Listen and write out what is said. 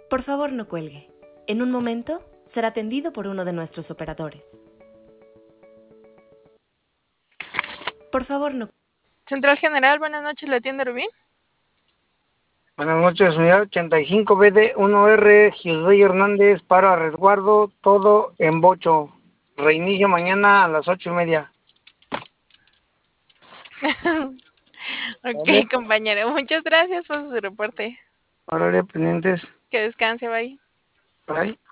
Por favor, no cuelgue. En un momento será atendido por uno de nuestros operadores. Por favor, no. Central General, buenas noches, ¿la atiende Rubí? Buenas noches, unidad 85BD1R, Gisbey Hernández, para resguardo, todo en bocho. Reinicio mañana a las 8:30. Ok, ¿Vale? compañero, muchas gracias por su reporte. Órale, pendientes. Que descanse, bye. Bye.